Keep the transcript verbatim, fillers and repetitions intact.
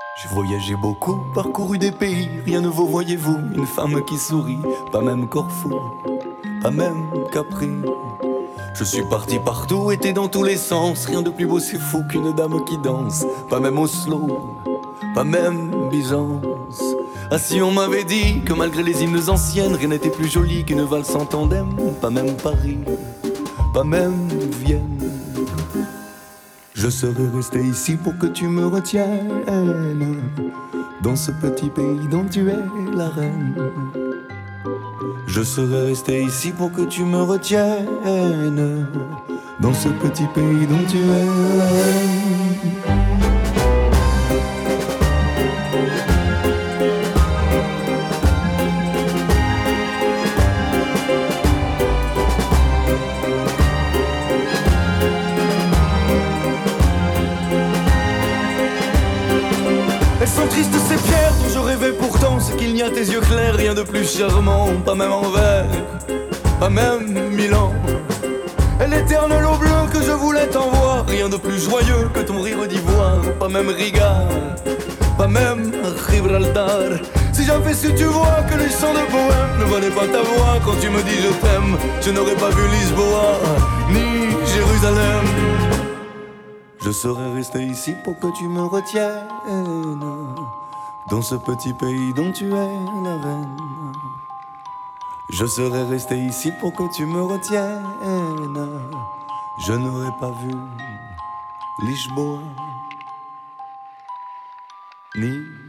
J'ai voyagé beaucoup, parcouru des pays, rien ne vaut, voyez-vous, une femme qui sourit, pas même Corfou, pas même Capri. Je suis parti partout, été dans tous les sens, rien de plus beau c'est fou qu'une dame qui danse, pas même Oslo, pas même Byzance. Ah si on m'avait dit que malgré les hymnes anciennes, rien n'était plus joli qu'une valse en tandem, pas même Paris, pas même Vienne. Je serais resté ici pour que tu me retiennes, dans ce petit pays dont tu es la reine. Je serais resté ici pour que tu me retiennes, dans ce petit pays dont tu es la reine. Elles sont tristes ces pierres dont je rêvais pourtant, c'est qu'il n'y a tes yeux clairs, rien de plus charmant, pas même Anvers, pas même Milan. Et l'éternel eau bleue que je voulais t'envoie, rien de plus joyeux que ton rire d'ivoire, pas même Riga, pas même Gibraltar. Si j'avais su, tu vois que les chants de poèmes ne valaient pas ta voix quand tu me dis je t'aime, je n'aurais pas vu Lisboa, ni Jérusalem. Je serais resté ici pour que tu me retiennes, dans ce petit pays dont tu es la reine. Je serais resté ici pour que tu me retiennes, je n'aurais pas vu Lisboa, ni